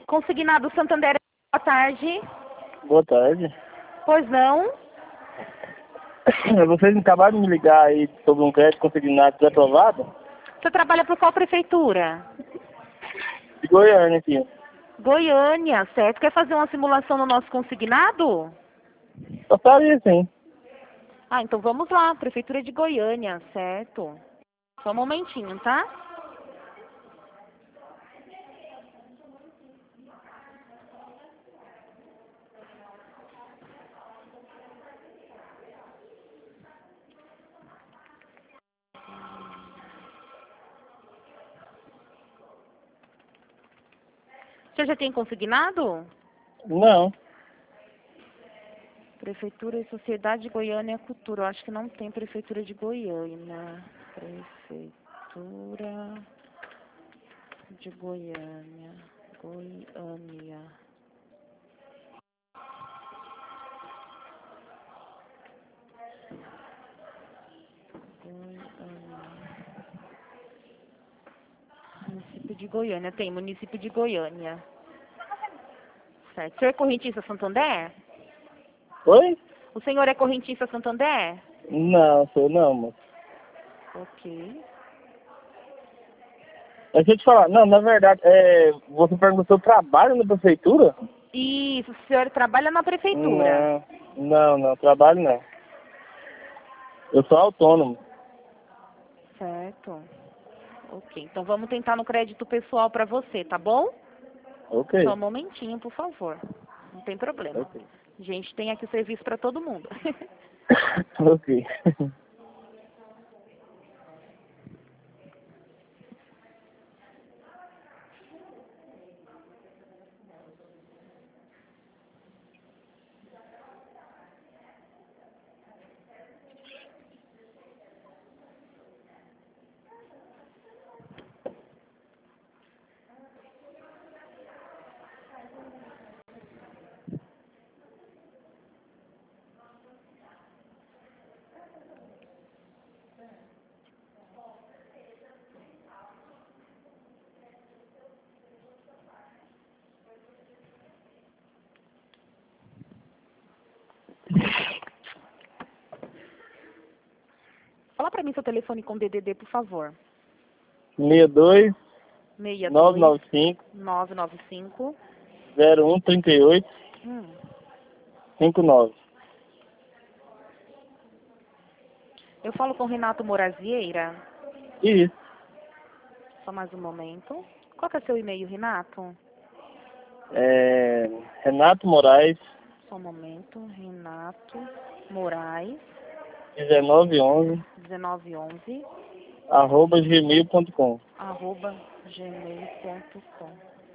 Consignado Santander, boa tarde. Boa tarde. Pois não? Vocês acabaram de me ligar aí sobre um crédito consignado desaprovado? Você trabalha por qual prefeitura? De Goiânia aqui. Goiânia, certo? Quer fazer uma simulação no nosso consignado? Gostaria sim. Ah, então vamos lá. Prefeitura de Goiânia, certo? Só um momentinho, tá? Você já tem consignado? Não. Prefeitura e Sociedade de Goiânia Cultura. Eu acho que não tem Prefeitura de Goiânia. Prefeitura de Goiânia. Goiânia. Município de Goiânia. Tem município de Goiânia. Certo. O senhor é correntista Santander? Oi? O senhor é correntista Santander? Não, sou não, moço. Ok. Mas deixa eu te falar, não, na verdade, você perguntou se eu trabalho na prefeitura? Isso, o senhor trabalha na prefeitura? Não, trabalho não. Eu sou autônomo. Certo. Ok, então vamos tentar no crédito pessoal para você, tá bom? Ok. Só um momentinho, por favor. Não tem problema. Ok. Gente, tem aqui serviço para todo mundo. Ok. Fala para mim seu telefone com DDD, por favor. 62 62 995 995 0138 59. Eu falo com Renato Morazieira. Isso. Só mais um momento. Qual que é seu e-mail, Renato? Renato Moraes, Só um momento. Renato Moraes 1911, 1911 @gmail.com. @gmail.com.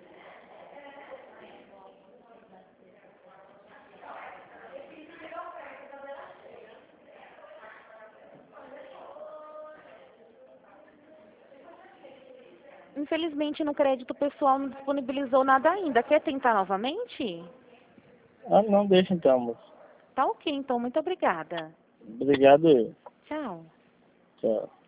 Infelizmente, no crédito pessoal não disponibilizou nada ainda. Quer tentar novamente? Ah, não, deixa então, moço. Tá ok, então. Muito obrigada. Obrigado eu. Tchau. Tchau.